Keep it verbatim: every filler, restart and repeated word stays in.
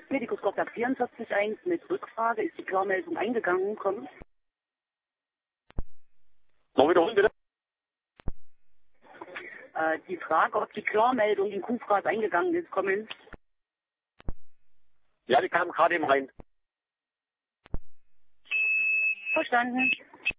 Medikus Kontakt vierundvierzig eins mit Rückfrage. Ist die Klarmeldung eingegangen? Kommen. Noch wiederholen, bitte? Äh, die Frage, ob die Klarmeldung in Q-Fras eingegangen ist, kommen. Ja, die kam gerade eben rein. Verstanden.